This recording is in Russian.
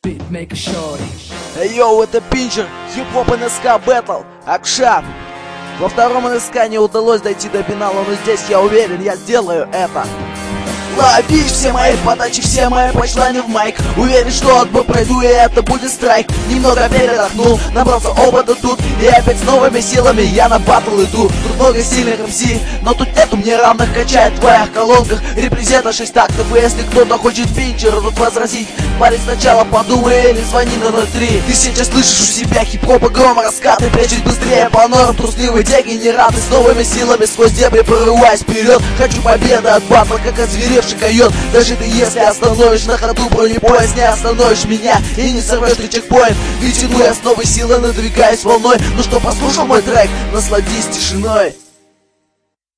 Йоу, это Пинчер, хип-хоп НСК Бэтл, Акшан. Во втором НСК не удалось дойти до финала, но здесь я уверен, я сделаю это. Лови все мои подачи, все мои панчлайны в майк. Уверен, что отбор пройду, и это будет страйк. Немного передохнул, набрался опыта тут, и опять с новыми силами я на батл иду. Тут много сильных МС, но тут нету мне равных. Качает в твоих колонках репрезента 6 тактов. И если кто-то хочет Пинчера тут возразить, парень, сначала подумай или звони на 03. Ты сейчас слышишь у себя хип-хоп и грома раскаты. Прячусь быстрее по норам, трусливый дегенераты. С новыми силами сквозь дебри прорываясь вперед. Хочу победы от батла, как озверевший койот. Даже ты если остановишь на ходу бронепоезд, не остановишь меня и не сорвешь ты чекпоинт. Ведь иду я с новой силой, надвигаюсь волной. Ну что, послушал мой трек? Насладись тишиной.